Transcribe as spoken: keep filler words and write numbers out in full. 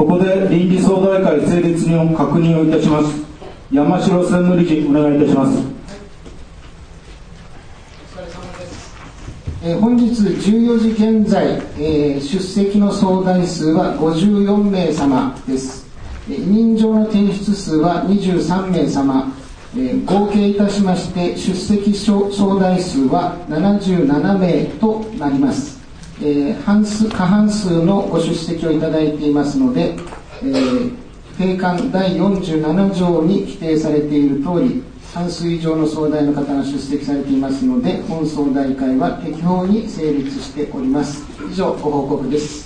ここで臨時総代会成立の確認をいたします。山城専務理事、お願いいたします。 えー、本日じゅうよじ現在、えー、出席の総代数はごじゅうよんめい様です。えー、委任状の提出数はにじゅうさんめい様、えー、合計いたしまして出席総代数はななじゅうななめいとなります。えー、半数過半数のご出席をいただいていますので、えー、定款だいよんじゅうなな条に規定されている通り、半数以上の総代の方が出席されていますので、本総代会は適法に成立しております。以上、ご報告です。